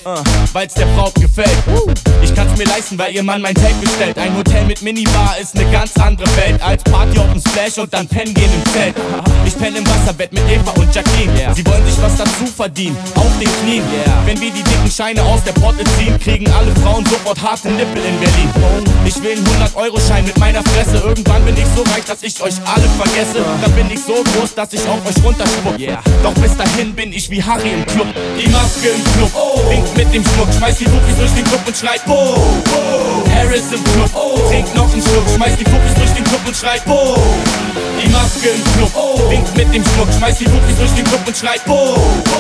weil's der Braut gefällt. Ich kann's mir leisten, weil ihr Mann mein Tape bestellt. Ein Hotel mit Minibar ist ne ganz andere Welt als Party auf dem Splash und dann pennen gehen im Zelt. Ich penne im Wasserbett mit Eva und Jacqueline. Sie wollen sich was dazu verdienen, auf den Knien. Wenn wir die dicken Scheine aus der Porte ziehen, kriegen alle Frauen sofort harte Nippel in Berlin. Ich will einen 100-Euro-Schein mit meiner Fresse. Irgendwann bin ich so reich, dass ich euch alle vergesse. Dann bin ich so groß, dass ich auf euch runterspuck. Doch bis dahin bin ich wie Harry im Club. Die Maske im Club, winkt mit dem Schmuck, schmeißt die Fuffis durch den Club und schreit Bo. Harris im Club, trinkt noch einen Schluck, schmeißt die Fuffis durch den Club und schreit Bo. Die Maske im Club, winkt mit dem Schmuck, schmeißt die Fuffis durch den Club und schreit Bo.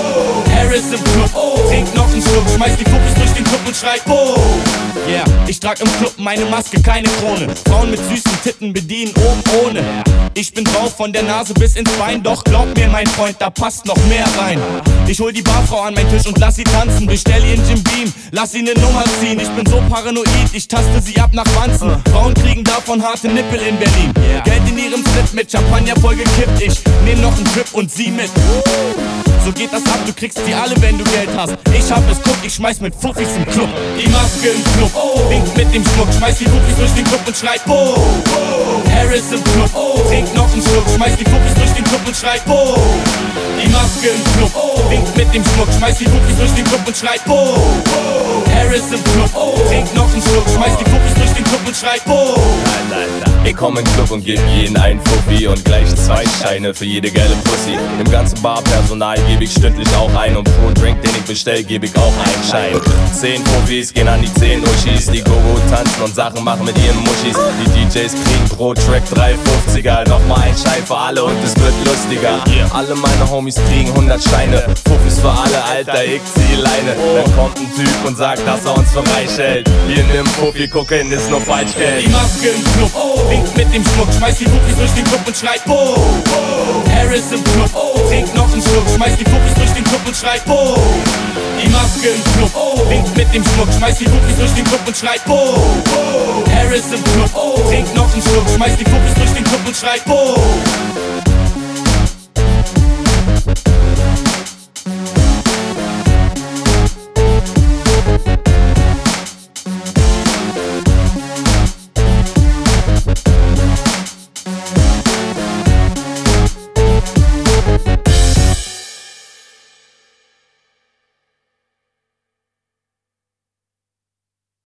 Harris im Club, trinkt noch einen Schluck, schmeißt die Fuffis durch den Club und schreit Bo. Yeah, ich trag im Club meine Maske, keine Krone. Frauen mit süßen Titten bedienen oben ohne. Ich bin drauf von der Nase bis ins Bein, doch glaub mir mein Freund, da passt noch mehr rein. Ich hol die Barfrau an meinen Tisch und lass sie tanzen. Bestell ihr Jim Beam, lass sie ne Nummer ziehen. Ich bin so paranoid, ich taste sie ab nach Wanzen. Frauen kriegen davon harte Nippel in Berlin. Geld in ihrem Slip mit Champagner voll gekippt. Ich nehm noch einen Trip und sie mit. So geht das ab, du kriegst die alle, wenn du Geld hast. Ich hab es, guck, ich schmeiß mit Fuffis im Club. Die Maske im Club, winkt mit dem Schmuck, schmeiß die Fuffis durch den Club und schreit Bo. Harris im Club, trinkt noch einen Schluck, schmeiß die Fuffis durch den Club und schreit Bo. Die Maske im Club, winkt mit dem Schmuck, schmeiß die Fuffis durch den Club und schreit Bo. Harris im Club, trinkt noch einen Schluck, schmeiß die Fuffis durch den Club und schreit Bo. Ich komm in den Club und geb jeden einen Fuffi und gleich 2 Scheine für jede geile Pussy. Dem ganzen Barpersonal geb ich stündlich auch ein und pro Drink, den ich bestell, geb ich auch einen Schein. 10 Fuffis gehen an die 10 Uschis, die Gogo tanzen und Sachen machen mit ihren Muschis. Die DJs kriegen pro Track 3,50er, nochmal ein Schein für alle und es wird lustiger. Alle meine Homies kriegen 100 Scheine, Fuffis für alle, Alter, ich zieh Leine. Dann kommt ein Typ und sagt, dass er uns für reich hält. Hier nimm Fuffi, gucken, ist nur Falschgeld. Die Maske im Club, winkt mit dem Schmuck, schmeißt die Fuffis durch den Club und schreit Bo. Harris im Club, trinkt noch einen Schluck, schmeißt die Fuffis durch den Club und schreit Bo. Die Maske im Club, winkt mit dem Schmuck, schmeißt die Fuffis durch den Club und schreit Bo. Harris im Club, trinkt noch einen Schluck, schmeißt die Fuffis durch den Club und schreit Bo.